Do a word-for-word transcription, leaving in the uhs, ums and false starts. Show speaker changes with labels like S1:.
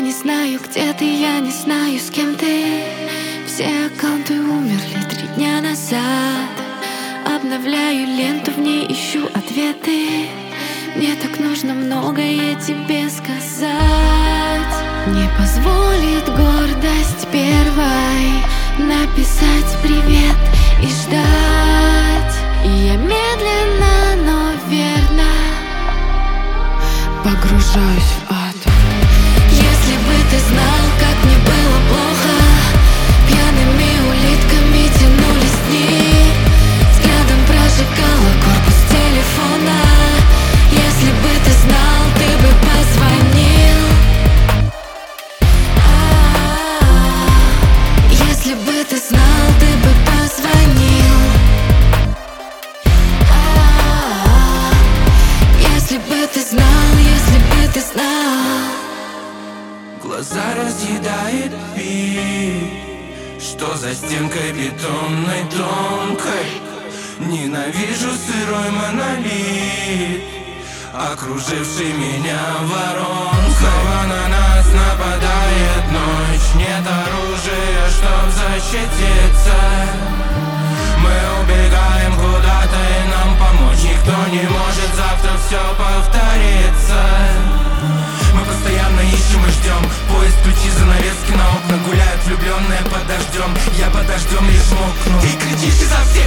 S1: не знаю, где ты, я не знаю, с кем ты. Все аккаунты умерли три дня назад. Обновляю ленту, в ней ищу ответы. Мне так нужно многое тебе сказать. Не позволит гордость первой написать привет и ждать. И я медленно, но верно погружаюсь в ад. Если бы ты знал, как мне было плохо, пьяными улитками тянулись дни, взглядом прожигала корпус телефона. Если бы ты знал, ты бы позвонил. Если бы ты знал, ты бы позвонил. Если бы ты знал, если бы ты знал.
S2: Глаза разъедает пик, что за стенкой бетонной тонкой. Ненавижу сырой монолит, окруживший меня воронкой. Снова на нас нападает ночь, нет оружия, чтоб защититься. Мы убегаем куда-то и нам помочь никто не может, завтра все повторится. Мы постоянно ищем и ждем, поезд, ключи, занавески на окна, гуляют влюбленные под дождем. Я под дождем лишь мокну. Ты кричишь изо всех